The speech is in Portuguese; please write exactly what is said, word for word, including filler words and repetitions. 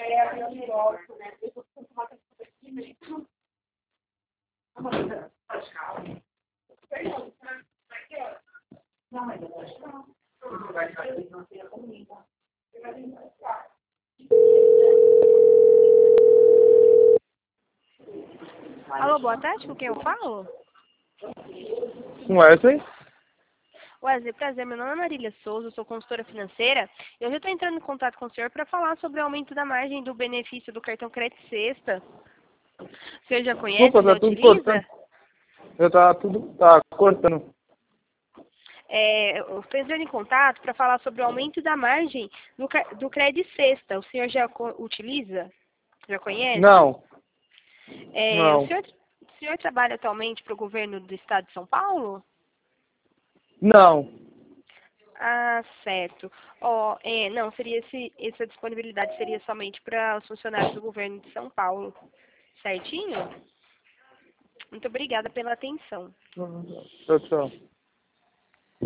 Alô, boa tarde, com quem eu falo? Com Wesley? Wesley, prazer, meu nome é Marília Souza, eu sou consultora financeira e hoje eu estou entrando em contato com o senhor para falar sobre o aumento da margem do benefício do cartão Crédito Sexta. O senhor já conhece, Desculpa, já tá tudo utiliza? cortando. Eu tá tudo tá cortando. É, eu estou entrando em contato para falar sobre o aumento da margem do, ca- do Crédito Sexta. O senhor já co- utiliza? Já conhece? Não, É, o, não, senhor, o senhor trabalha atualmente para o governo do estado de São Paulo? não. Ah, certo. Ó, é, não, seria esse, essa disponibilidade seria somente para os funcionários do governo de São Paulo. Certinho? Muito obrigada pela atenção. Tchau, tchau.